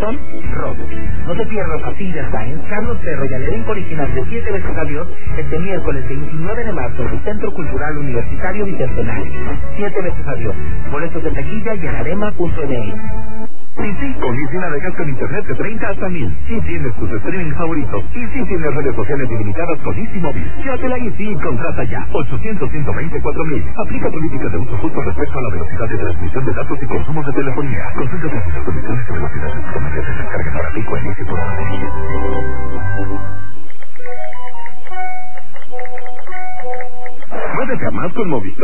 son robos. No te pierdas a Silvia Sáenz, Carlos Ferro y al elenco original de 7 veces Adiós este miércoles 29 de marzo en el Centro Cultural Universitario Bicentenario. 7 veces Adiós. Boletos de taquilla y en arema.mx. Sí, con Easy navegas con internet de 30 hasta 1000. Y tienes tus streaming favoritos. Y sí tienes redes sociales ilimitadas con Easy Móvil. Llévatela Easy y contrata ya. 800-124-1000. Aplica políticas de uso justo respecto a la velocidad de transmisión de datos y consumos de telefonía. Consulta las condiciones y velocidades promedias de descarga para pico en Easy.mx. Muévete a más con Movistar.